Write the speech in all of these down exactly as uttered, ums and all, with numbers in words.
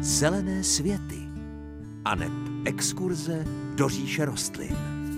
Zelené světy aneb exkurze do říše rostlin.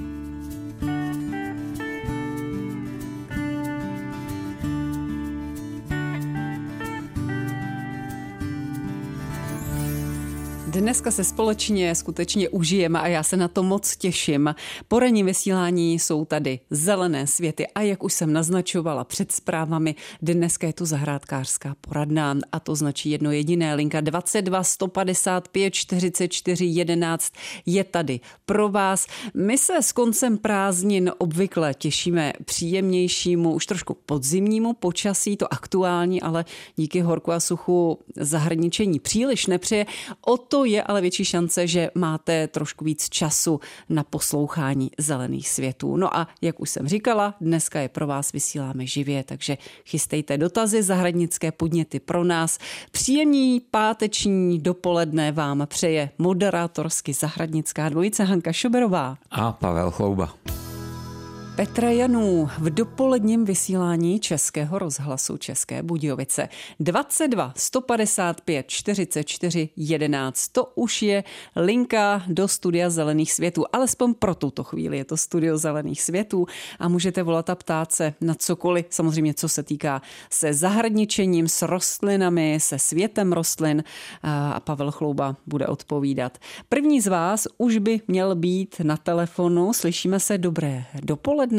Dneska se společně skutečně užijeme a já se na to moc těším. Po ranním vysílání jsou tady zelené světy a jak už jsem naznačovala před zprávami, dneska je tu zahrádkářská poradna a to značí jedno jediné. Linka dvacet dva sto padesát pět čtyřicet čtyři jedenáct je tady pro vás. My se s koncem prázdnin obvykle těšíme příjemnějšímu, už trošku podzimnímu počasí, to aktuální, ale díky horku a suchu zahradničení příliš nepřeje. O to je ale větší šance, že máte trošku víc času na poslouchání zelených světů. No a jak už jsem říkala, dneska je pro vás vysíláme živě, takže chystejte dotazy, zahradnické podněty pro nás. Příjemný páteční dopoledne vám přeje moderátorsky zahradnická dvojice Hanka Šoberová a Pavel Chlouba. Petra Janů v dopoledním vysílání Českého rozhlasu České Budějovice. dvacet dva sto padesát pět čtyřicet čtyři jedenáct. To už je linka do studia Zelených světů. Alespoň pro tuto chvíli je to studio Zelených světů a můžete volat a ptát se na cokoliv, samozřejmě co se týká se zahradničením, s rostlinami, se světem rostlin a Pavel Chlouba bude odpovídat. První z vás už by měl být na telefonu. Slyšíme se, dobré dopoledne.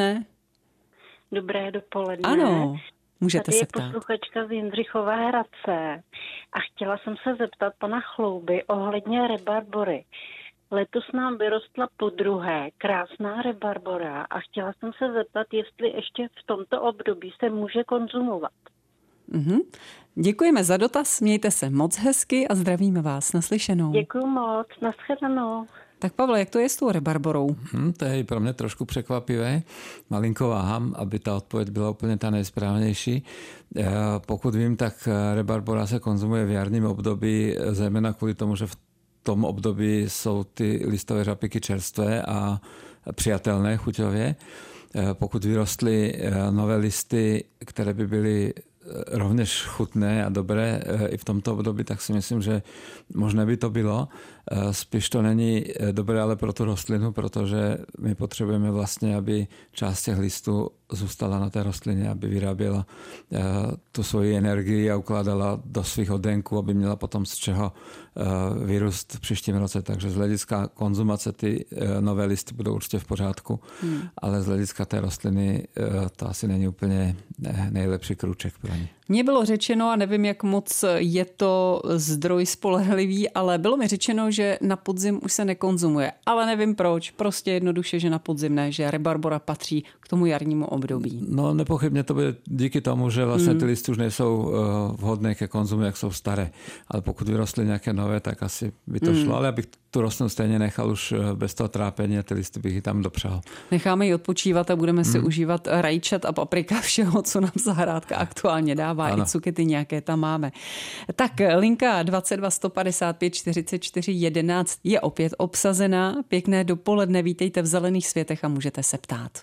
Dobré dopoledne. Ano, můžete Tady se je ptát. posluchačka z Jindřichova Hradce a chtěla jsem se zeptat pana Chlouby ohledně rebarbory. Letos nám vyrostla podruhé krásná rebarbora a chtěla jsem se zeptat, jestli ještě v tomto období se může konzumovat. Mhm. Děkujeme za dotaz, mějte se moc hezky a zdravíme vás. Naslyšenou. Děkuju moc, nashledanou. Tak Pavle, jak to je s tou rebarborou? Hmm, to je pro mě trošku překvapivé. Malinko váhám, aby ta odpověď byla úplně ta nejsprávnější. E, pokud vím, tak rebarbora se konzumuje v jarním období, zejména kvůli tomu, že v tom období jsou ty listové řapiky čerstvé a přijatelné chuťově. E, pokud vyrostly nové listy, které by byly rovněž chutné a dobré i v tomto období, tak si myslím, že možné by to bylo. Spíš to není dobré ale pro tu rostlinu, protože my potřebujeme vlastně, aby část těch listů zůstala na té rostlině, aby vyráběla tu svoji energii a ukládala do svých oddenků, aby měla potom z čeho vyrůst v příštím roce. Takže z hlediska konzumace ty nové listy budou určitě v pořádku, hmm. ale z hlediska té rostliny to asi není úplně nejlepší krůček pro ně. Mně bylo řečeno, a nevím, jak moc je to zdroj spolehlivý, ale bylo mi řečeno, že na podzim už se nekonzumuje. Ale nevím proč, prostě jednoduše, že na podzim ne, že rebarbora patří k tomu jarnímu období. No nepochybně to bude díky tomu, že vlastně ty listy už nejsou vhodné ke konzumu, jak jsou staré. Ale pokud vyrostly nějaké nové, tak asi by to šlo. Ale abych tu rostlinu stejně nechal už bez toho trápení a ty listy bych ji tam dopřál. Necháme ji odpočívat a budeme si hmm. užívat rajčat a paprika, všeho, co nám zahrádka aktuálně dává. Ano. I cukety nějaké tam máme. Tak linka dvacet dva sto padesát pět čtyřicet čtyři jedenáct je opět obsazená. Pěkné dopoledne, vítejte v Zelených světech a můžete se ptát.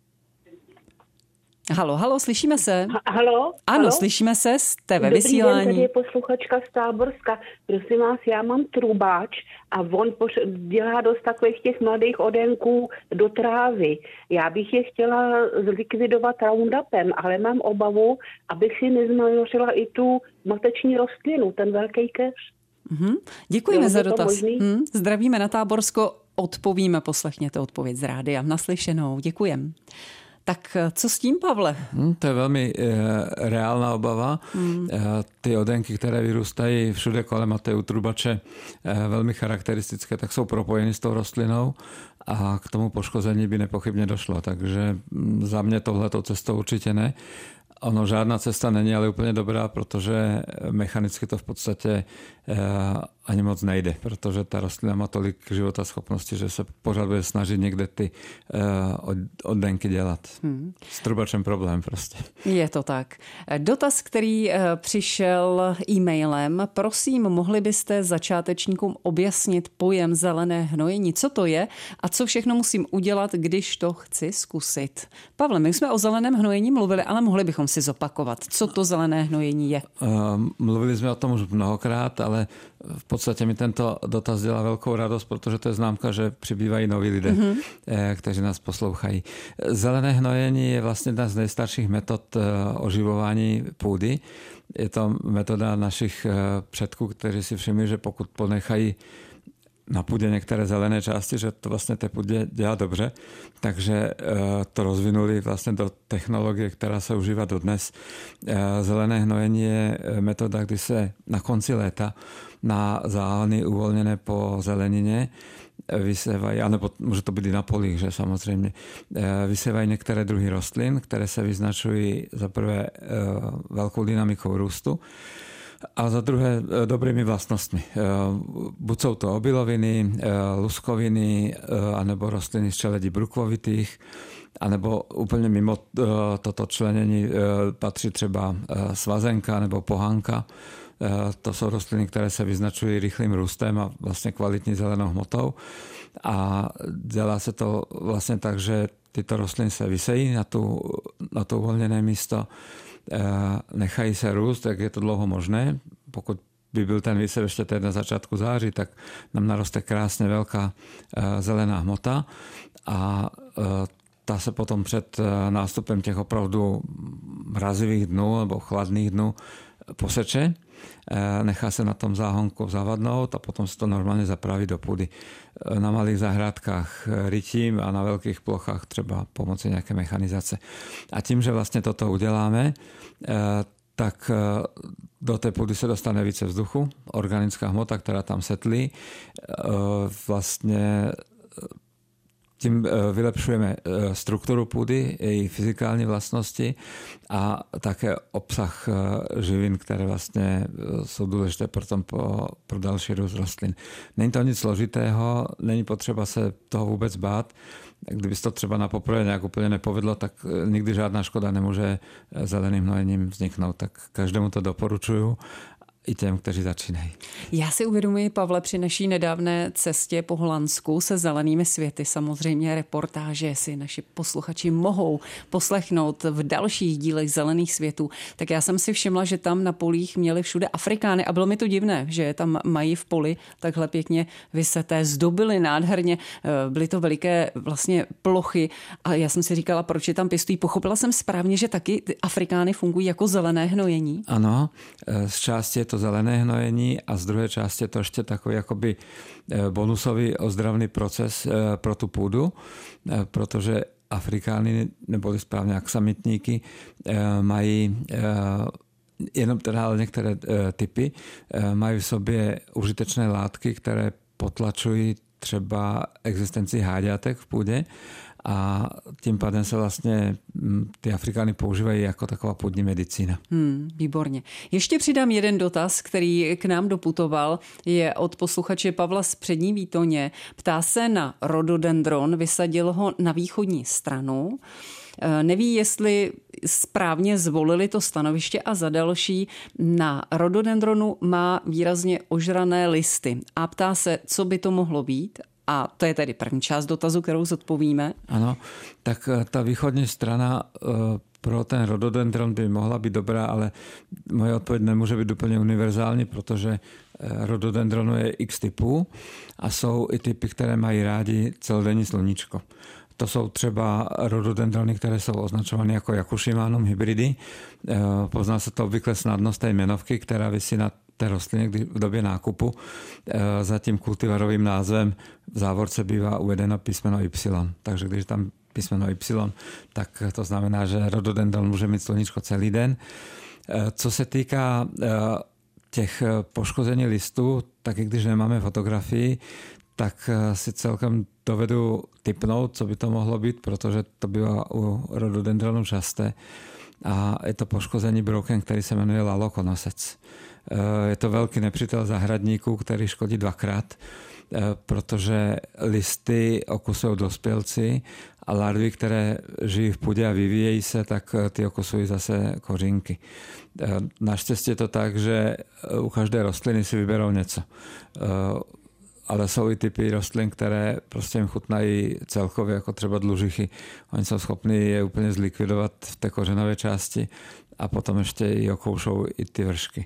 Halo, halo, slyšíme se? Ha, halo? Ano, halo? Slyšíme se, jste ve Dobrý vysílání. Den, tady je posluchačka z Táborska. Prosím vás, já mám trubáč a on poš- dělá dost takových těch mladých odenků do trávy. Já bych je chtěla zlikvidovat Roundupem, ale mám obavu, abych si nezmnožila i tu mateční rostlinu, ten velký keř. Mhm. Děkujeme Jo, za je to dotaz. možný? Hm, zdravíme na Táborsko, odpovíme, poslechněte odpověď z rádia. Naslyšenou, děkujem. Tak co s tím, Pavle? Hmm, to je velmi e, reálná obava. Hmm. E, ty oddenky, které vyrůstají všude kolem a ty utrubače e, velmi charakteristické, tak jsou propojeny s tou rostlinou a k tomu poškození by nepochybně došlo. Takže za mě tohleto cestou určitě ne. Ono žádná cesta není ale úplně dobrá, protože mechanicky to v podstatě eh, ani moc nejde, protože ta rostlina má tolik životaschopnosti, že se pořád bude snažit někde ty eh, oddenky dělat. Hmm. S trubačem problém prostě. Je to tak. Dotaz, který eh, přišel e-mailem. Prosím, mohli byste začátečníkům objasnit pojem zelené hnojení? Co to je a co všechno musím udělat, když to chci zkusit? Pavle, my jsme o zeleném hnojení mluvili, ale mohli bychom si zopakovat, co to zelené hnojení je. Mluvili jsme o tom už mnohokrát, ale v podstate mi tento dotaz dělá veľkou radosť, protože to je známka, že přibývají noví lidé, mm-hmm. kteří nás poslouchají. Zelené hnojení je vlastně jedna z nejstarších metod oživování půdy. Je to metoda našich předků, kteří si všimli, že pokud ponechají na půdě některé zelené části, že to vlastně té půdě dělá dobře. Takže to rozvinuli vlastně do technologie, která se užívá dodnes. Zelené hnojení je metoda, kdy se na konci léta na záhony uvolněné po zelenině vysévají, anebo může to být i na polích, že samozřejmě, vysévají některé druhy rostlin, které se vyznačují za prvé velkou dynamikou růstu, a za druhé dobrými vlastnostmi. Buď jsou to obiloviny, luskoviny, anebo rostliny z čeledí brukvovitých, anebo úplně mimo toto členění patří třeba svazenka nebo pohanka. To jsou rostliny, které se vyznačují rychlým růstem a vlastně kvalitní zelenou hmotou. A dělá se to vlastně tak, že tyto rostliny se vysejí na, tu, na to uvolněné místo, nechají se růst, jak je to dlouho možné. Pokud by byl ten výsev ještě teď na začátku září, tak nám naroste krásně velká zelená hmota a ta se potom před nástupem těch opravdu mrazivých dnů nebo chladných dnů poseče, nechá se na tom záhonku zavadnout a potom se to normálně zapraví do půdy. Na malých zahrádkách rytím a na velkých plochách třeba pomocí nějaké mechanizace. A tím, že vlastně toto uděláme, tak do té půdy se dostane více vzduchu, organická hmota, která tam setlí, vlastně tím vylepšujeme strukturu půdy, její fyzikální vlastnosti a také obsah živin, které vlastně jsou důležité pro, pro další růst rostlin. Není to nic složitého, není potřeba se toho vůbec bát. Kdyby se to třeba na poprvé nějak úplně nepovedlo, tak nikdy žádná škoda nemůže zeleným hnojením vzniknout. Tak každému to doporučuju. I těm, kteří začínají. Já si uvědomuji, Pavle, při naší nedávné cestě po Holandsku se zelenými světy, samozřejmě reportáže si naši posluchači mohou poslechnout v dalších dílech Zelených světů, tak já jsem si všimla, že tam na polích měli všude Afrikány a bylo mi to divné, že je tam mají v poli takhle pěkně vyseté, zdobily nádherně, byly to veliké vlastně plochy a já jsem si říkala, proč je tam pěstují. Pochopila jsem správně, že taky Afrikány fungují jako zelené hnojení? Ano, z části je to zelené hnojení a z druhé části je to ještě takový jakoby bonusový ozdravný proces pro tu půdu, protože Afrikány, neboli správně aksamitníky, mají jenom teda ale některé typy, mají v sobě užitečné látky, které potlačují třeba existenci háďatek v půdě a tím pádem se vlastně ty Afrikány používají jako taková půdní medicína. Hmm, výborně. Ještě přidám jeden dotaz, který k nám doputoval. Je od posluchače Pavla z Přední Výtoně. Ptá se na rododendron, vysadil ho na východní stranu. Neví, jestli správně zvolili to stanoviště a za další na rododendronu má výrazně ožrané listy. A ptá se, co by to mohlo být. A to je tedy první část dotazu, kterou zodpovíme. Ano, tak ta východní strana pro ten rododendron by mohla být dobrá, ale moje odpověď nemůže být úplně univerzální, protože rododendronu je x typů a jsou i typy, které mají rádi celodenní sluníčko. To jsou třeba rododendrony, které jsou označovány jako Yakushimanum hybridy. Pozná se to obvykle snadno z té jmenovky, která visí na té rostlině v době nákupu. Za tím kultivarovým názvem v závorce bývá uvedeno písmeno Y. Takže když tam písmeno Y, tak to znamená, že rododendron může mít sluníčko celý den. Co se týká těch poškození listů, tak i když nemáme fotografii, tak si celkem dovedu tipnout, co by to mohlo být, protože to bývá u rododendronu časté. A je to poškození broukem, který se jmenuje lalokonosec. Je to velký nepřítel zahradníků, který škodí dvakrát, protože listy okusují dospělci a larvy, které žijí v půdě a vyvíjejí se, tak ty okusují zase kořínky. Naštěstí je to tak, že u každé rostliny si vyberou něco. Ale jsou i typy rostlin, které prostě jim chutnají celkově, jako třeba dlužichy. Oni jsou schopni je úplně zlikvidovat v té kořenové části a potom ještě i okoušou i ty vršky.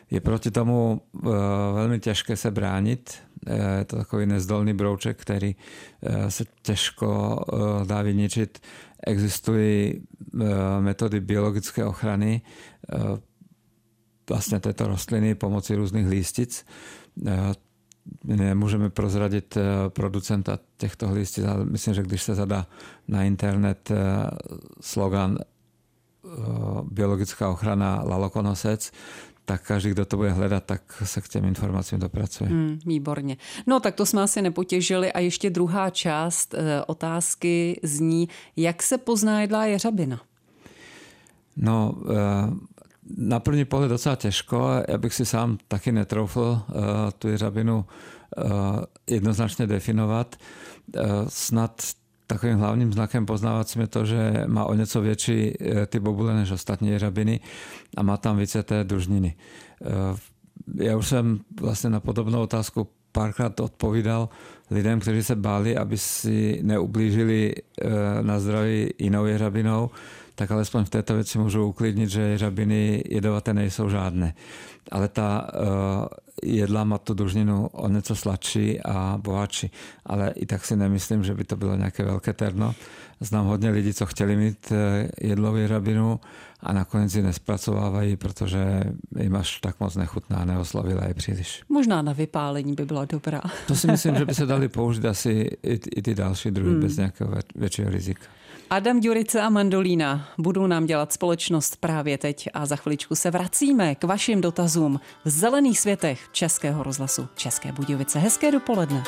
Je proti tomu velmi těžké se bránit. Je to takový nezdolný brouček, který se těžko dá vyničit. Existují metody biologické ochrany vlastně této rostliny pomocí různých lístic. Nemůžeme prozradit producenta těchto listic, ale myslím, že když se zadá na internet slogan biologická ochrana lalokonosec, tak každý, kdo to bude hledat, tak se k těm informacím dopracuje. Hmm, výborně. No tak to jsme asi nepotěžili a ještě druhá část e, otázky zní, jak se pozná jedlá jeřabina? No, e, na první pohled docela těžko. Já bych si sám taky netroufl uh, tu jeřabinu uh, jednoznačně definovat. Uh, snad takovým hlavním znakem poznávacím je to, že má o něco větší uh, ty bobule než ostatní jeřabiny a má tam více té družniny. Uh, já už jsem vlastně na podobnou otázku párkrát odpovídal lidem, kteří se báli, aby si neublížili uh, na zdraví jinou jeřabinou, tak alespoň v této věci můžu uklidnit, že jeřabiny jedovaté nejsou žádné. Ale ta uh, jedla má tu družninu o něco sladší a bohatší. Ale i tak si nemyslím, že by to bylo nějaké velké terno. Znám hodně lidí, co chtěli mít jedlovou jeřabinu a nakonec ji nespracovávají, protože jim až tak moc nechutná, neoslavila je příliš. Možná na vypálení by byla dobrá. To si myslím, že by se dali použít asi i, i ty další druhy hmm. bez nějakého většího rizika. Adam Ďurica a mandolína budou nám dělat společnost právě teď a za chviličku se vracíme k vašim dotazům v zelených světech Českého rozhlasu České Budějovice. Hezké dopoledne.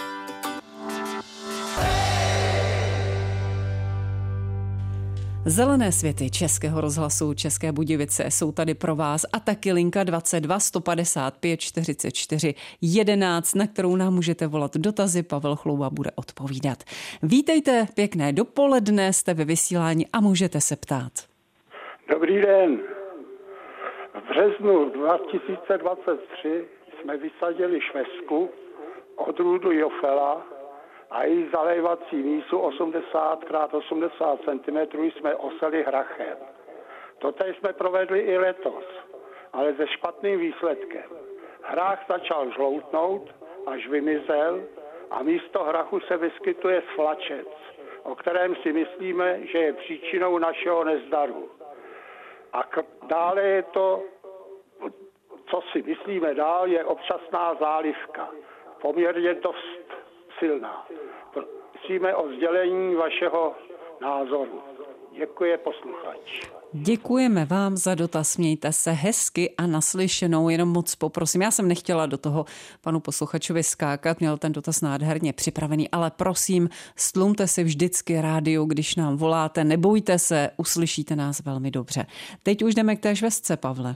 Zelené světy Českého rozhlasu České Budějovice jsou tady pro vás a taky linka dvacet dva sto padesát pět čtyřicet čtyři jedenáct, na kterou nám můžete volat dotazy. Pavel Chlouba bude odpovídat. Vítejte, pěkné dopoledne, jste ve vysílání a můžete se ptát. Dobrý den. V březnu dva tisíce dvacet tři jsme vysadili švestku odrůdu Jofela a její zalévací mísu osmdesát krát osmdesát centimetrů jsme oseli hrachem. Totéž jsme provedli i letos, ale se špatným výsledkem. Hrách začal žloutnout, až vymizel a místo hrachu se vyskytuje sflačec, o kterém si myslíme, že je příčinou našeho nezdaru. A k- dále je to, co si myslíme dál, je občasná zálivka. Poměrně dost silná. Prosíme o sdělení vašeho názoru. Děkuji, posluchač. Děkujeme vám za dotaz, mějte se hezky a naslyšenou, jenom moc poprosím. Já jsem nechtěla do toho panu posluchačovi skákat, měl ten dotaz nádherně připravený, ale prosím, stlumte si vždycky rádio, když nám voláte, nebojte se, uslyšíte nás velmi dobře. Teď už jdeme k té švestce, Pavle.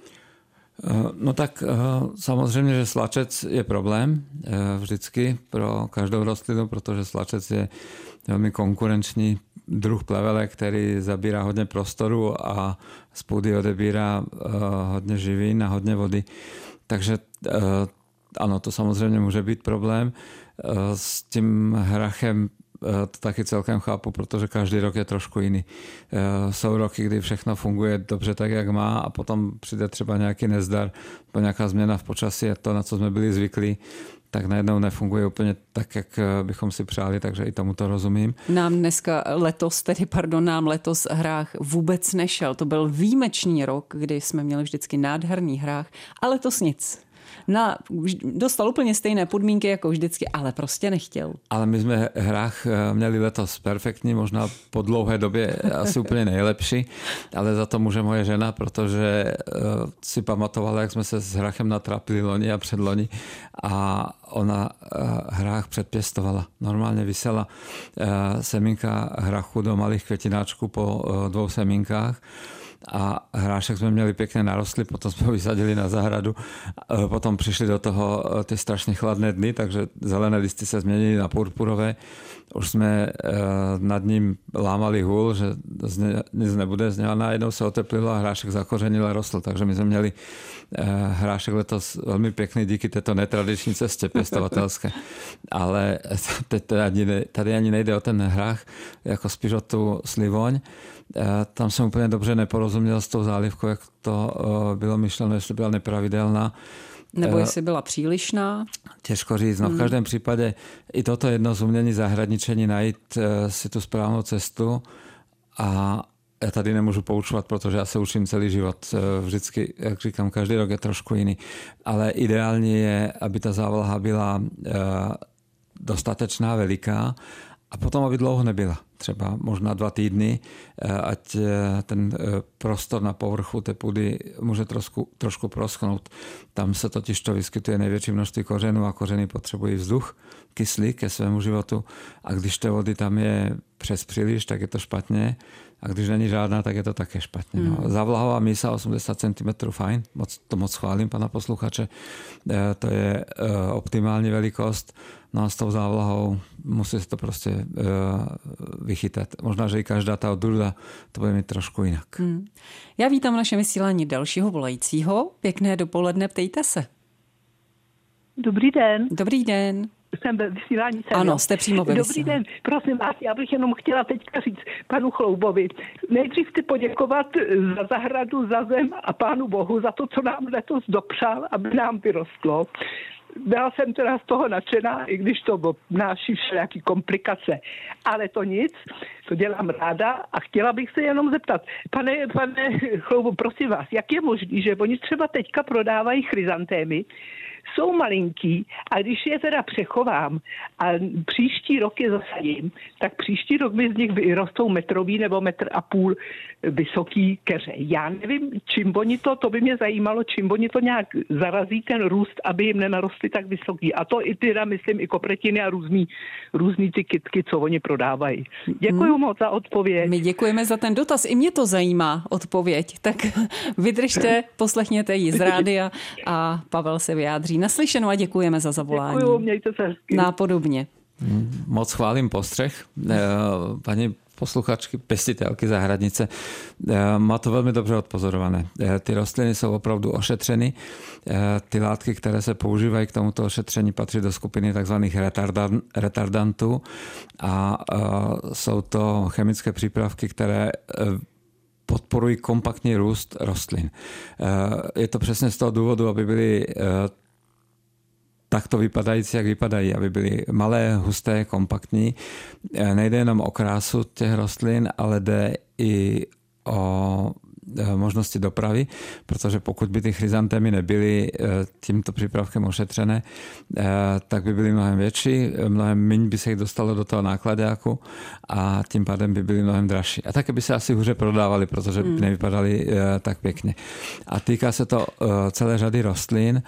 No tak samozřejmě, že slačec je problém vždycky pro každou rostlinu, protože slačec je velmi konkurenční druh plevele, který zabírá hodně prostoru a z půdy odebírá hodně živín a hodně vody. Takže ano, to samozřejmě může být problém. S tím hrachem to taky celkem chápu, protože každý rok je trošku jiný. Jsou roky, kdy všechno funguje dobře tak, jak má a potom přijde třeba nějaký nezdar, po nějaká změna v počasí a to, na co jsme byli zvyklí, tak najednou nefunguje úplně tak, jak bychom si přáli, takže i tomu to rozumím. Nám dneska letos, tedy pardon, nám letos hrách vůbec nešel. To byl výjimečný rok, kdy jsme měli vždycky nádherný hrách, a letos nic. Na, dostal úplně stejné podmínky jako vždycky, ale prostě nechtěl. Ale my jsme hrách měli letos perfektní, možná po dlouhé době asi úplně nejlepší, ale za to může moje žena, protože si pamatovala, jak jsme se s hrachem natrapili loni a předloni a ona hrách předpěstovala. Normálně vysela semínka hrachu do malých květináčků po dvou semínkách. A hrášek jsme měli pěkně narostli, potom jsme ho vysadili na zahradu, potom přišli do toho ty strašně chladné dny, takže zelené listy se změnily na purpurové. Už jsme nad ním lámali hůl, že nic nebude z něho, najednou se oteplilo a hrášek zakořenil a rostl, takže my jsme měli hrášek letos velmi pěkný díky této netradiční cestě pěstovatelské. Ale teď tady, tady ani nejde o ten hrách, jako spíš o tu slivoň. Tam jsem úplně dobře neporozuměl porozuměl s tou zálivkou, jak to bylo myšleno, jestli byla nepravidelná. Nebo jestli byla přílišná? Těžko říct. No v každém případě i toto jedno z umění zahradničení, najít si tu správnou cestu. A já tady nemůžu poučovat, protože já se učím celý život. Vždycky, jak říkám, každý rok je trošku jiný. Ale ideálně je, aby ta závlaha byla dostatečná, veliká, a potom, aby dlouho nebyla. Třeba možná dva týdny, ať ten prostor na povrchu té půdy může trošku, trošku proschnout. Tam se totiž to vyskytuje největší množství kořenů a kořeny potřebují vzduch, kyslík ke svému životu. A když té vody tam je přes příliš, tak je to špatně. A když není žádná, tak je to také špatně. No. Závlahová mísa osmdesát centimetrů, fajn, moc, to moc chválím pana posluchače. To je optimální velikost. No a s tou závlahou musí se to prostě vychytat. Možná, že i každá ta odrůda to bude mít trošku jinak. Hmm. Já vítám naše vysílání dalšího volajícího. Pěkné dopoledne, ptejte se. Dobrý den. Dobrý den. Jsem ve vysílání. Jsem, ano, jo. jste přímo ve Dobrý den, prosím vás, já bych jenom chtěla teďka říct panu Chloubovi. Nejdřív chci poděkovat za zahradu, za zem a pánu Bohu za to, co nám letos dopřál, aby nám vyrostlo. Byla jsem teda z toho nadšená, i když to obnáší všelijaký komplikace. Ale to nic, to dělám ráda a chtěla bych se jenom zeptat. Pane, pane Chloubu, prosím vás, jak je možný, že oni třeba teďka prodávají chryzantémy, jsou malinký a když je teda přechovám a příští rok je zasadím, tak příští rok mi z nich vyrostou metrový nebo metr a půl vysoký keře. Já nevím, čím oni to, to by mě zajímalo, čím oni to nějak zarazí ten růst, aby jim nenarostly tak vysoký. A to i teda, myslím, i kopretiny a různý, různý ty kytky, co oni prodávají. Děkuju hmm. moc za odpověď. My děkujeme za ten dotaz. I mě to zajímá odpověď. Tak vydržte, poslechněte ji z rádia a Pavel se vyjádří. Naslyšenou a děkujeme za zavolání. Děkuju, mějte se hezky. Nápodobně. Moc chválím postřeh. Paní posluchačky, pěstitelky zahradnice, má to velmi dobře odpozorované. Ty rostliny jsou opravdu ošetřeny. Ty látky, které se používají k tomuto ošetření, patří do skupiny tzv. retardantů a jsou to chemické přípravky, které podporují kompaktní růst rostlin. Je to přesně z toho důvodu, aby byly takto vypadající, jak vypadají, aby byly malé, husté, kompaktní. Nejde jenom o krásu těch rostlin, ale jde i o možnosti dopravy, protože pokud by ty chryzantémy nebyly tímto přípravkem ošetřené, tak by byly mnohem větší, mnohem méně by se jich dostalo do toho nákladáku a tím pádem by byly mnohem dražší. A také by se asi hůře prodávaly, protože by nevypadaly tak pěkně. A týká se to celé řady rostlin,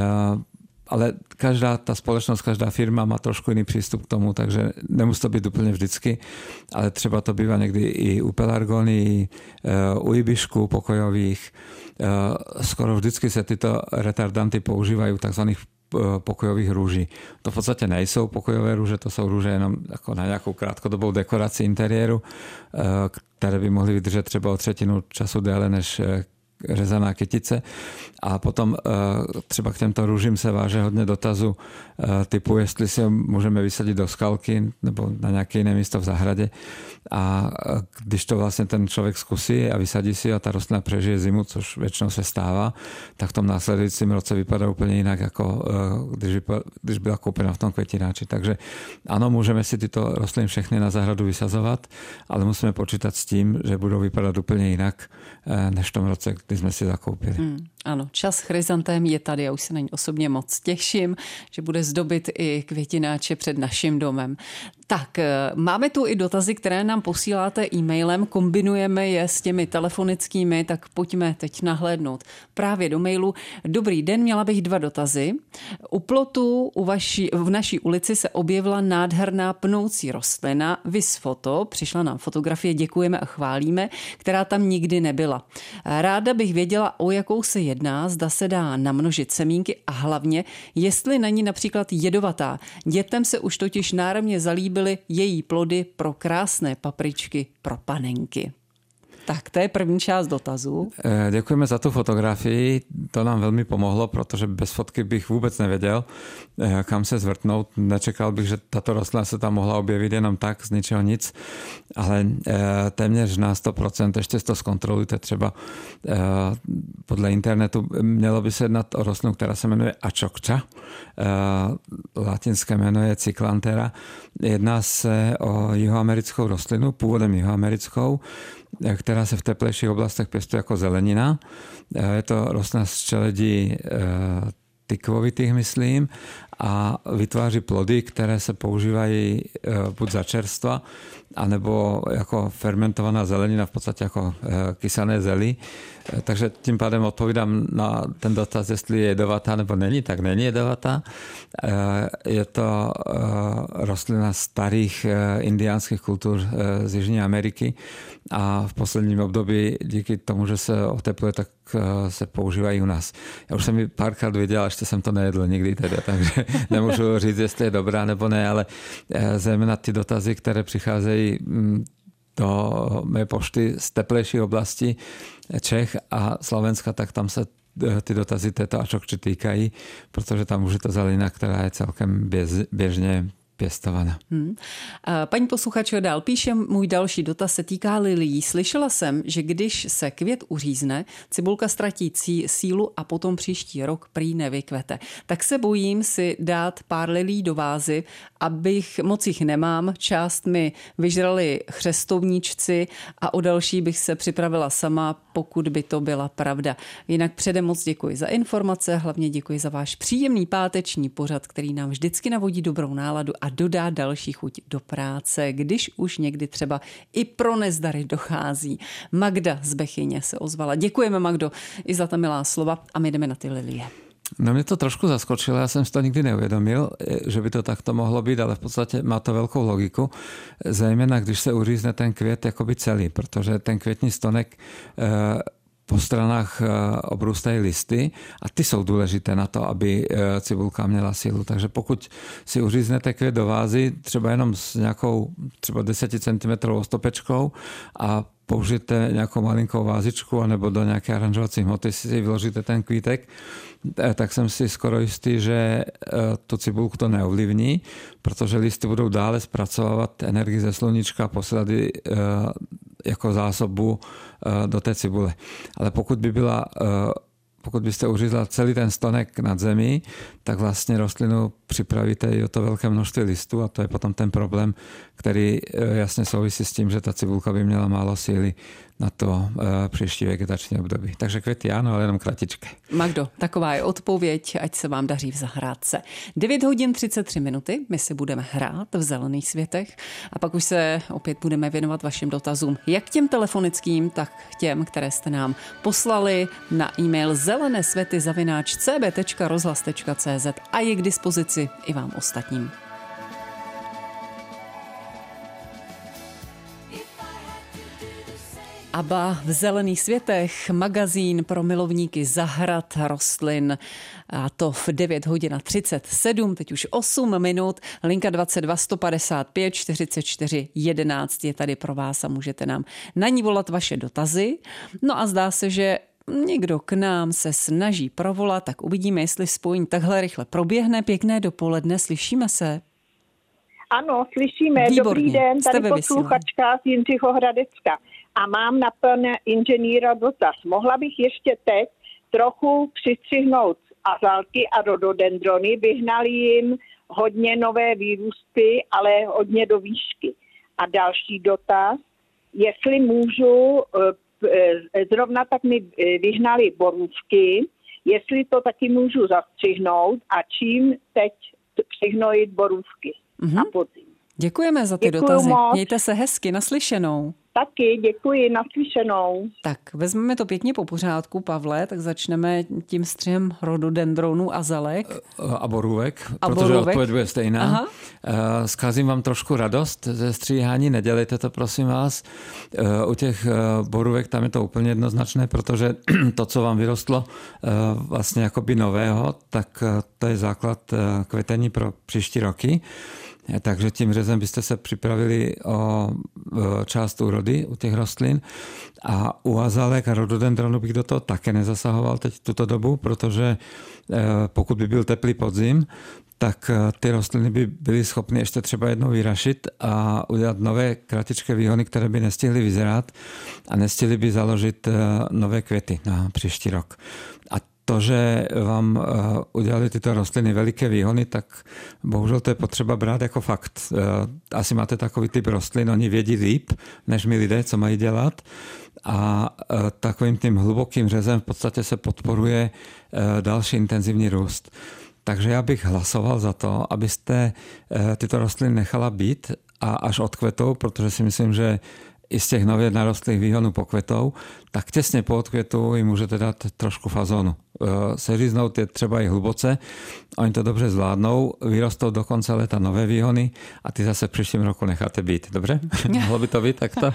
ale každá ta společnost, každá firma má trošku jiný přístup k tomu, takže nemusí to být úplně vždycky, ale třeba to bývá někdy i u pelargonii, u ibišků pokojových. Skoro vždycky se tyto retardanty používají u takzvaných pokojových růží. To v podstatě nejsou pokojové růže, to jsou růže jenom jako na nějakou krátkodobou dekoraci interiéru, které by mohly vydržet třeba o třetinu času déle než řezaná kytice. A potom třeba k těmto růžím se váže hodně dotazů typu, jestli si ho můžeme vysadit do skalky nebo na nějaké jiné místo v zahradě. A když to vlastně ten člověk zkusí a vysadí si a ta rostlina přežije zimu, což většinou se stává, tak v tom následujícím roce vypadá úplně jinak, jako když, vypadá, když byla koupena v tom květináči. Takže ano, můžeme si tyto rostliny všechny na zahradu vysazovat, ale musíme počítat s tím, že budou vypadat úplně jinak než v tom roce, kdy jsme si zakoupili. Hmm, ano, čas chryzantém je tady, já už se na ní osobně moc těším, že bude zdobit i květináče před naším domem. Tak, máme tu i dotazy, které nám posíláte e-mailem, kombinujeme je s těmi telefonickými, tak pojďme teď nahlédnout právě do mailu. Dobrý den, měla bych dva dotazy. U plotu u vaší, v naší ulici se objevila nádherná pnoucí rostlina, vis foto, přišla nám fotografie, děkujeme a chválíme, která tam nikdy nebyla. Ráda bych věděla, o jakou se jedná, zda se dá namnožit semínky a hlavně, jestli není například jedovatá. Dětem se už totiž náramně zalíbily její plody pro krásné papričky pro panenky. Tak to je první část dotazu. Děkujeme za tu fotografii, to nám velmi pomohlo, protože bez fotky bych vůbec nevěděl, kam se zvrtnout. Nečekal bych, že tato rostlina se tam mohla objevit jenom tak, z ničeho nic, ale téměř na sto procent, ještě to zkontrolujte třeba podle internetu. Mělo by se jednat o rostlinu, která se jmenuje Achokcha, latinské jméno je Cyclanthera. Jedná se o jihoamerickou rostlinu, původem jihoamerickou, která se v teplejších oblastech pěstuje jako zelenina. Je to rostlina z čeledí tykvovitých, myslím, a vytváří plody, které se používají buď za čerstva, anebo jako fermentovaná zelenina, v podstatě jako kysané zely. Takže tím pádem odpovídám na ten dotaz, jestli je jedovatá nebo není, tak není jedovatá. Je to rostlina starých indiánských kultur z Jižní Ameriky a v posledním období díky tomu, že se otepluje, tak se používají u nás. Já už jsem ji párkrát viděl, ještě jsem to nejedl nikdy teda, takže nemůžu říct, jestli je dobrá nebo ne, ale zejména ty dotazy, které přicházejí do mé pošty z teplejších oblastí Čech a Slovenska, tak tam se ty dotazy této Achokchy týkají, protože tam už je to zelina, která je celkem běžně pěstovaná. Hmm. Paní posluchačko dál píše, můj další dotaz se týká lilií. Slyšela jsem, že když se květ uřízne, cibulka ztratí sílu a potom příští rok prý nevykvete. Tak se bojím si dát pár lilí do vázy, abych, moc jich nemám, část mi vyžrali chřestovníčci a o další bych se připravila sama, pokud by to byla pravda. Jinak předem moc děkuji za informace, hlavně děkuji za váš příjemný páteční pořad, který nám vždycky navodí dobrou náladu a dodá další chuť do práce, když už někdy třeba i pro nezdary dochází. Magda z Bechyně se ozvala. Děkujeme, Magdo, i za ta milá slova a my jdeme na ty lilie. No mě to trošku zaskočilo, já jsem si to nikdy neuvědomil, že by to takto mohlo být, ale v podstatě má to velkou logiku, zejména když se uřízne ten květ jakoby celý, protože ten květní stonek po stranách obrůstají listy a ty jsou důležité na to, aby cibulka měla sílu. Takže pokud si uříznete květ do vázy, třeba jenom s nějakou třeba deset centimetrů stopečkou a použijete nějakou malinkou vázičku anebo do nějaké aranžovací hmoty si vyložíte ten kvítek, tak jsem si skoro jistý, že tu cibulku to neovlivní, protože listy budou dále zpracovávat energii ze sluníčka a posílat jako zásobu do té cibule. Ale pokud by byla pokud byste uřízla celý ten stonek nad zemí, tak vlastně rostlinu připravíte i o to velké množství listů a to je potom ten problém, který jasně souvisí s tím, že ta cibulka by měla málo síly na to příští vegetační období. Takže květy ano, ale jenom kratičké. Magdo, taková je odpověď, ať se vám daří v zahrádce. devět hodin třicet tři minuty, my si budeme hrát v Zelených světech a pak už se opět budeme věnovat vašim dotazům, jak těm telefonickým, tak těm, které jste nám poslali na e-mail zelené světy zavináč c b tečka rozhlas tečka c z a je k dispozici i vám ostatním. ABBA v Zelených světech, magazín pro milovníky zahrad, rostlin, a to v devět hodin a třicet sedm, teď už osm minut, linka dvacet dva sto padesát pět čtyřicet čtyři jedenáct je tady pro vás a můžete nám na ní volat vaše dotazy. No a zdá se, že někdo k nám se snaží provolat, tak uvidíme, jestli spojení takhle rychle proběhne. Pěkné dopoledne, slyšíme se? Ano, slyšíme. Výborně. Dobrý den, tady posluchačka z Jindřicho Hradecka. A mám na pana inženýra dotaz. Mohla bych ještě teď trochu přistřihnout azalky a rododendrony. Vyhnali jim hodně nové výrůsty, ale hodně do výšky. A další dotaz, jestli můžu, zrovna tak mi vyhnali borůvky, jestli to taky můžu zastřihnout a čím teď přihnojit borůvky mm-hmm. na podzim. Děkujeme za ty Děkuju dotazy. Moc. Mějte se hezky, naslyšenou. Taky, děkuji, naslyšenou. Tak, vezmeme to pěkně po pořádku, Pavle, tak začneme tím střihem rododendronů a zelek. A borůvek, a protože borůvek. odpověď bude stejná. Aha. Zkazím vám trošku radost ze stříhání, nedělejte to, prosím vás. U těch borůvek tam je to úplně jednoznačné, protože to, co vám vyrostlo vlastně jakoby nového, tak to je základ kvetení pro příští roky. Takže tím řezem byste se připravili o část úrody u těch rostlin a u azalek a rododendronu bych do toho také nezasahoval teď tuto dobu, protože pokud by byl teplý podzim, tak ty rostliny by byly schopny ještě třeba jednou vyrašit a udělat nové kratičké výhony, které by nestihly vyzerat a nestihly by založit nové květy na příští rok. A to, že vám udělali tyto rostliny veliké výhony, tak bohužel to je potřeba brát jako fakt. Asi máte takový typ rostlin, oni vědí líp, než my lidé, co mají dělat. A takovým tím hlubokým řezem v podstatě se podporuje další intenzivní růst. Takže já bych hlasoval za to, abyste tyto rostliny nechala být a až odkvetou, protože si myslím, že i z těch nově narostlých výhonů pokvetou, tak těsně po odkvětu jim můžete dát trošku fazonu. Seříznout je třeba i hluboce, oni to dobře zvládnou, vyrostou do konce léta nové výhony a ty zase v příštím roku necháte být. Dobře? Mohlo by to být takto?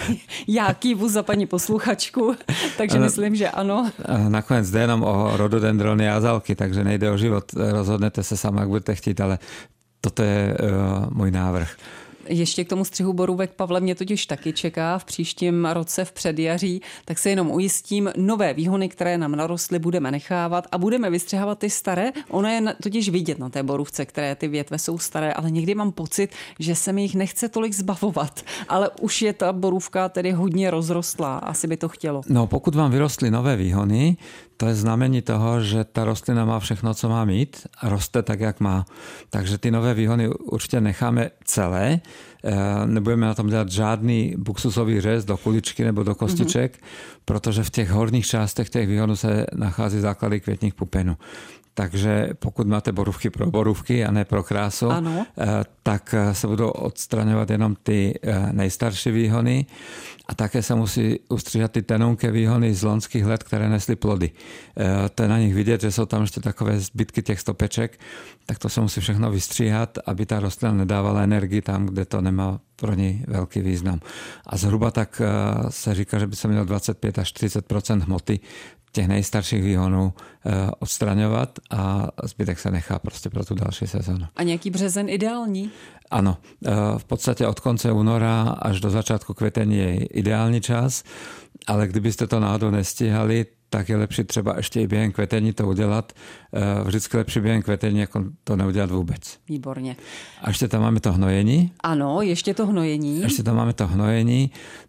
Já kývu za paní posluchačku, takže ano, myslím, že ano. Nakonec jde jenom o rododendrony a azalky, takže nejde o život. Rozhodnete se sama, jak budete chtít, ale toto je uh, můj návrh. Ještě k tomu střihu borůvek, Pavle, mě totiž taky čeká v příštím roce v předjaří, tak se jenom ujistím, nové výhony, které nám narostly, budeme nechávat a budeme vystřihávat ty staré. Ono je totiž vidět na té borůvce, které ty větve jsou staré, ale někdy mám pocit, že se mi jich nechce tolik zbavovat, ale už je ta borůvka tedy hodně rozrostlá, asi by to chtělo. No, pokud vám vyrostly nové výhony, to je znamení toho, že ta rostlina má všechno, co má mít a roste tak, jak má. Takže ty nové výhony určitě necháme celé. Nebudeme na tom dělat žádný buksusový řez do kuličky nebo do kostiček, mm-hmm. protože v těch horních částech těch výhonů se nachází základy květních pupenů. Takže pokud máte borůvky pro borůvky a ne pro krásu, ano. tak se budou odstraňovat jenom ty nejstarší výhony a také se musí ustříhat ty tenonké výhony z loňských let, které nesly plody. To je na nich vidět, že jsou tam ještě takové zbytky těch stopeček, tak to se musí všechno vystříhat, aby ta rostlina nedávala energii tam, kde to nemá pro ní velký význam. A zhruba tak se říká, že by se mělo dvacet pět až čtyřicet procent hmoty těch nejstarších výhonů odstraňovat a zbytek se nechá prostě pro tu další sezónu. A nějaký březen ideální? Ano, v podstatě od konce února až do začátku květení je ideální čas, ale kdybyste to náhodou nestíhali, tak je lepší třeba ještě i během květení to udělat. Vždycky lepší během květení, jako to neudělat vůbec. Výborně. A ještě tam máme to hnojení. Ano, ještě to hnojení. Ještě tam máme to hnojení.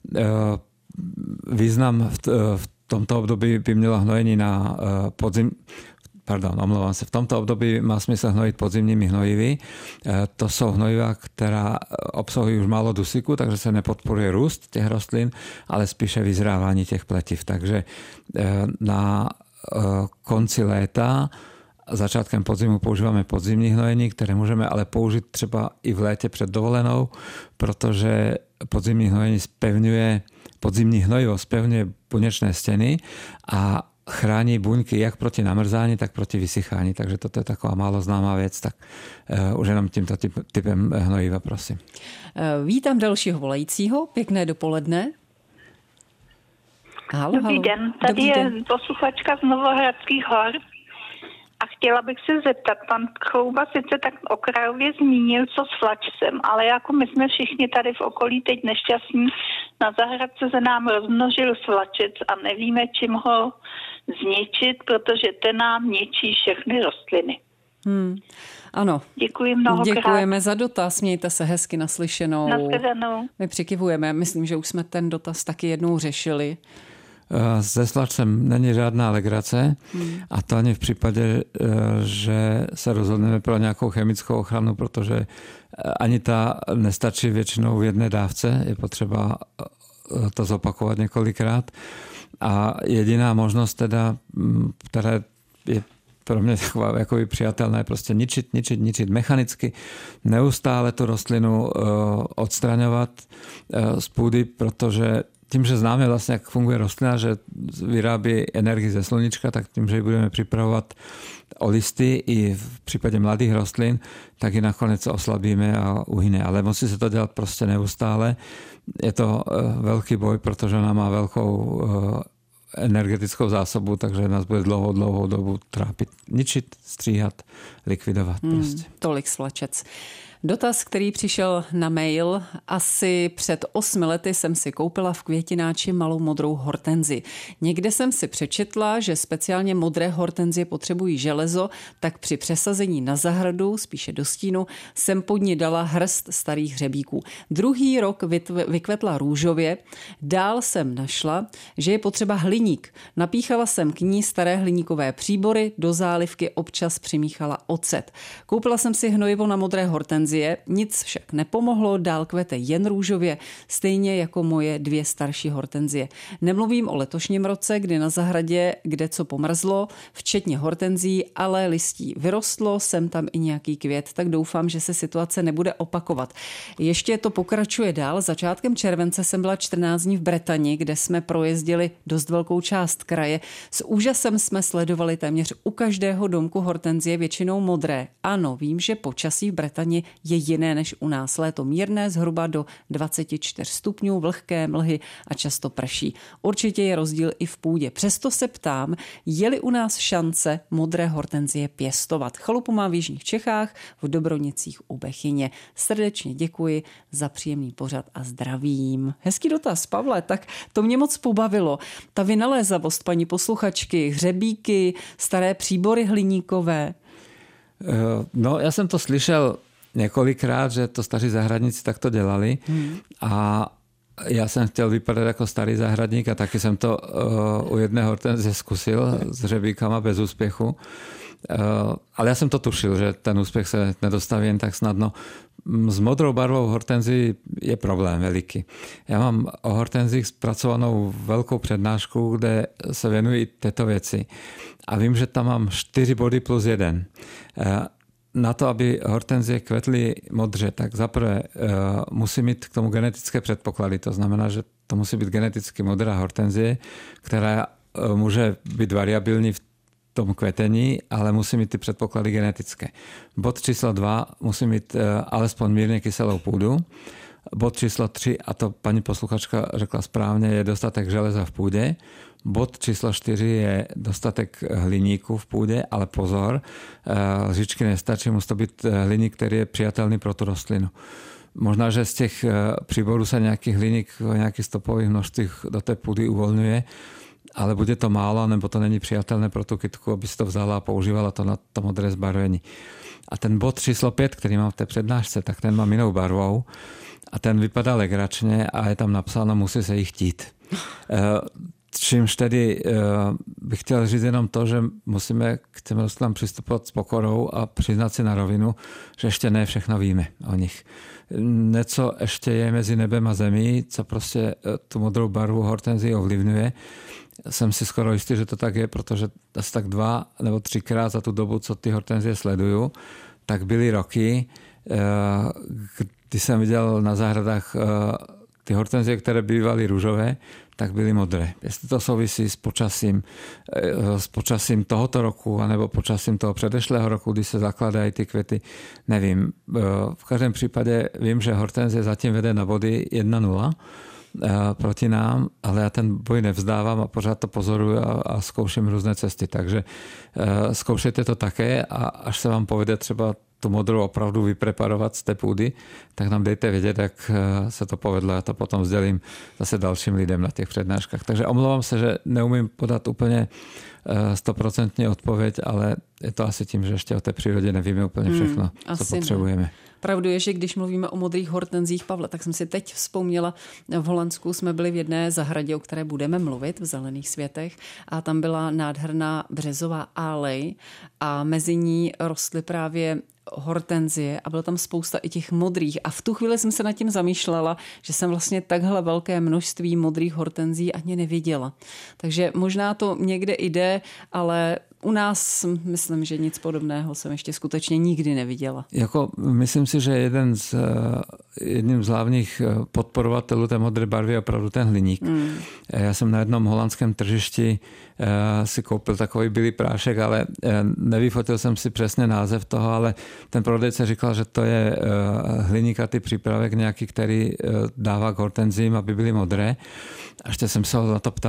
Význam v, v tomto období by mělo hnojení na podzim, pardon, omlouvám se, v tomto období má smysl hnojit podzimními hnojivy. To jsou hnojiva, která obsahují už málo dusíku, takže se nepodporuje růst těch rostlin, ale spíše vyzrávání těch pletiv. Takže na konci léta začátkem podzimu používáme podzimní hnojení, které můžeme ale použít třeba i v létě před dovolenou, protože podzimní hnojení spevňuje, podzimní hnojivo spevňuje buněčné stěny a chrání buňky jak proti namrzání, tak proti vysychání. Takže toto je taková málo známá věc, tak uh, už jenom tímto typ, typem hnojiva, prosím. Vítám dalšího volajícího. Pěkné dopoledne. Halo, Dobrý halo. den, tady Dobrý je den. posluchačka z Novohradských hor a chtěla bych se zeptat, pan Chlouba sice tak okrajově zmínil, co s flačcem, ale jako my jsme všichni tady v okolí teď nešťastní, na zahradce se nám rozmnožil svlačec a nevíme, čím ho zničit, protože ten nám ničí všechny rostliny. Hmm. Ano. Děkuji mnohokrát. Děkujeme za dotaz, mějte se hezky naslyšenou. Nashledanou. My přikivujeme, myslím, že už jsme ten dotaz taky jednou řešili. Se slačcem není žádná legrace hmm. a to ani v případě, že se rozhodneme pro nějakou chemickou ochranu, protože ani ta nestačí většinou v jedné dávce, je potřeba to zopakovat několikrát a jediná možnost teda, která je pro mě taková jako přijatelná, je prostě ničit, ničit, ničit mechanicky, neustále tu rostlinu odstraňovat z půdy, protože tím, že známe vlastně, jak funguje rostlina, že vyrábí energii ze sluníčka, tak tím, že ji budeme připravovat o listy i v případě mladých rostlin, tak ji nakonec oslabíme a uhyne. Ale musí se to dělat prostě neustále. Je to velký boj, protože ona má velkou energetickou zásobu, takže nás bude dlouhou, dlouhou dobu trápit. Ničit, stříhat, likvidovat. Hmm, prostě. Tolik Slačec. Dotaz, který přišel na mail. Asi před osmi lety jsem si koupila v květináči malou modrou hortenzi. Někde jsem si přečetla, že speciálně modré hortenzie potřebují železo, tak při přesazení na zahradu, spíše do stínu, jsem pod ní dala hrst starých hřebíků. Druhý rok vykvetla růžově. Dál jsem našla, že je potřeba hliník. Napíchala jsem k ní staré hliníkové příbory, do zálivky občas přimíchala ocet. Koupila jsem si hnojivo na modré hortenzie. Nic však nepomohlo, dál kvete jen růžově, stejně jako moje dvě starší hortenzie. Nemluvím o letošním roce, kdy na zahradě kde co pomrzlo, včetně hortenzí, ale listí vyrostlo, sem tam i nějaký květ, tak doufám, že se situace nebude opakovat. Ještě to pokračuje dál. Začátkem července jsem byla čtrnáct dní v Bretani, kde jsme projezdili dost velkou část kraje. S úžasem jsme sledovali téměř u každého domku hortenzie, většinou modré. Ano, vím, že počasí v Bretani je jiné než u nás. Léto mírné, zhruba do dvacet čtyři stupňů, vlhké mlhy a často prší. Určitě je rozdíl i v půdě. Přesto se ptám, je-li u nás šance modré hortenzie pěstovat. Chalupu mám v jižních Čechách, v Dobronicích u Bechyně. Srdečně děkuji za příjemný pořad a zdravím. Hezký dotaz, Pavle, tak to mě moc pobavilo. Ta vynalézavost paní posluchačky, hřebíky, staré příbory hliníkové. No, já jsem to slyšel několikrát, že to staří zahradníci takto dělali hmm. a já jsem chtěl vypadat jako starý zahradník a taky jsem to uh, u jedné hortenzie zkusil s hřebíkama bez úspěchu. Uh, ale já jsem to tušil, že ten úspěch se nedostaví jen tak snadno. S modrou barvou hortenzí je problém veliký. Já mám o hortenzích zpracovanou velkou přednášku, kde se věnují této věci. A vím, že tam mám čtyři body plus jeden. Uh, Na to, aby hortenzie kvetly modře, tak zaprvé uh, musí mít k tomu genetické předpoklady. To znamená, že to musí být geneticky modrá hortenzie, která uh, může být variabilní v tom kvetení, ale musí mít ty předpoklady genetické. Bod číslo dva musí mít uh, alespoň mírně kyselou půdu. Bod číslo tři, a to paní posluchačka řekla správně, je dostatek železa v půdě. Bod číslo čtyři je dostatek hliníku v půdě, ale pozor, lžičky nestačí, musí to být hliník, který je přijatelný pro tu rostlinu. Možná, že z těch příborů se nějaký hliník v nějakých stopových množstvích do té půdy uvolňuje, ale bude to málo, nebo to není přijatelné pro tu kytku, aby si to vzala a používala to na to modré zbarvení. A ten bod číslo pět, který mám v té přednášce, tak ten mám jinou barvou a ten vypadá legračně a je tam napsáno, musí se jí chtít. Čímž tedy bych chtěl říct jenom to, že musíme k těm rostlinám přistupovat s pokorou a přiznat si na rovinu, že ještě ne všechno víme o nich. Něco ještě je mezi nebem a zemí, co prostě tu modrou barvu hortenzii ovlivňuje. Jsem si skoro jistý, že to tak je, protože asi tak dva nebo třikrát za tu dobu, co ty hortenzie sleduju, tak byly roky, kdy jsem viděl na zahradách ty hortenzie, které bývaly růžové, tak byly modré. Jestli to souvisí s počasím, s počasím tohoto roku, anebo počasím toho předešlého roku, kdy se zakladají ty květy, nevím. V každém případě vím, že hortenzie zatím vede na body jedna nula proti nám, ale já ten boj nevzdávám a pořád to pozoruju a, a zkouším různé cesty. Takže zkoušejte to také a až se vám povede třeba tu modrou opravdu vypreparovat z té půdy, tak nám dejte vědět, jak se to povedlo. Já to potom sdělím zase dalším lidem na těch přednáškách. Takže omlouvám se, že neumím podat úplně stoprocentní odpověď, ale je to asi tím, že ještě o té přírodě nevíme úplně všechno, hmm, co potřebujeme. Ne. Pravdu je, že když mluvíme o modrých hortenzích, Pavle, tak jsem si teď vzpomněla, v Holandsku jsme byli v jedné zahradě, o které budeme mluvit, v Zelených světech, a tam byla nádherná březová alej a mezi ní rostly právě hortenzie a bylo tam spousta i těch modrých. A v tu chvíli jsem se nad tím zamýšlela, že jsem vlastně takhle velké množství modrých hortenzí ani neviděla. Takže možná to někde jde, ale u nás myslím, že nic podobného jsem ještě skutečně nikdy neviděla. Jako, myslím si, že jeden z, jedním z hlavních podporovatelů té modré barvy je opravdu ten hliník. Mm. Já jsem na jednom holandském tržišti si koupil takový bílý prášek, ale nevyfotil jsem si přesně název toho, ale ten prodejce říkal, že to je hliníkatý přípravek nějaký, který dává k hortenzím, aby byly modré. A ještě jsem se ho na to ptal, jak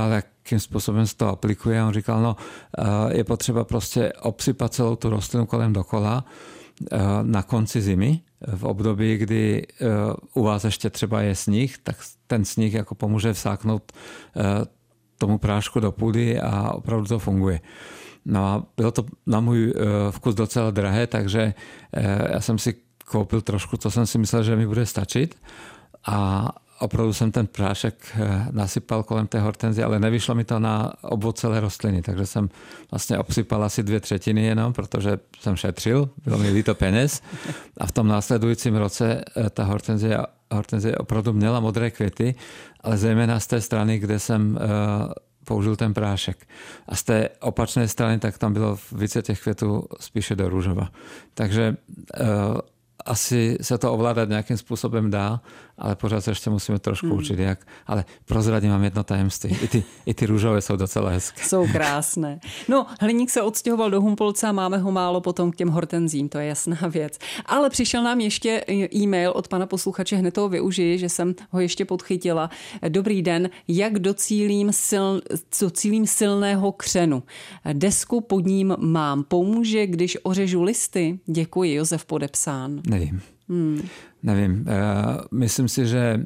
jakým způsobem se to aplikuje. A on říkal, no je potřeba prostě obsypat celou tu rostlinu kolem dokola na konci zimy, v období, kdy u vás ještě třeba je sníh, tak ten sníh jako pomůže vsáknout tomu prášku do půdy a opravdu to funguje. No a bylo to na můj vkus docela drahé, takže já jsem si koupil trošku, co jsem si myslel, že mi bude stačit a opravdu jsem ten prášek nasypal kolem té hortenzie, ale nevyšlo mi to na obvod celé rostliny, takže jsem vlastně obsypal asi dvě třetiny jenom, protože jsem šetřil, bylo mi líto peněz a v tom následujícím roce ta hortenzie, hortenzie opravdu měla modré květy, ale zejména z té strany, kde jsem použil ten prášek. A z té opačné strany, tak tam bylo více těch květů spíše do růžova. Takže asi se to ovládat nějakým způsobem dá, ale pořád se ještě musíme trošku hmm. učit, jak. Ale prozradím vám jedno tajemství. I ty, i ty růžové jsou docela hezké. Jsou krásné. No, hliník se odstěhoval do Humpolce a máme ho málo potom k těm hortenzím, to je jasná věc. Ale přišel nám ještě e-mail od pana posluchače, hned toho využiji, že jsem ho ještě podchytila. Dobrý den, jak docílím, sil, docílím silného křenu? Desku pod ním mám. Pomůže, když ořežu listy? Děkuji, Josef podepsán. Nevím. Hmm. Nevím. Myslím si, že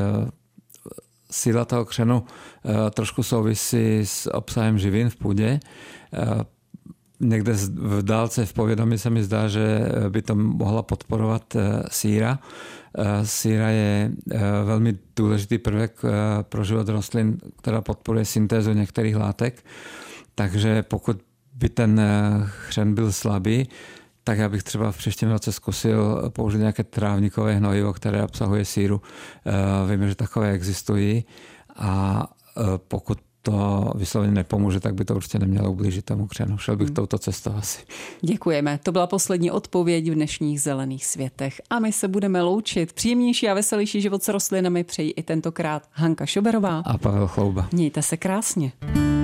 síla toho křenu trošku souvisí s obsahem živin v půdě. Někde v dálce v povědomí se mi zdá, že by to mohla podporovat síra. Síra je velmi důležitý prvek pro život rostlin, která podporuje syntézu některých látek. Takže pokud by ten křen byl slabý, tak já bych třeba v příštím roce zkusil použít nějaké trávníkové hnojivo, které obsahuje síru. Víme, že takové existují a pokud to vysloveně nepomůže, tak by to určitě nemělo ublížit tomu křenu. Šel bych hmm. touto cestou asi. Děkujeme. To byla poslední odpověď v dnešních Zelených světech. A my se budeme loučit. Příjemnější a veselější život s rostlinami přejí i tentokrát Hanka Šoberová a Pavel Chlouba. Mějte se krásně.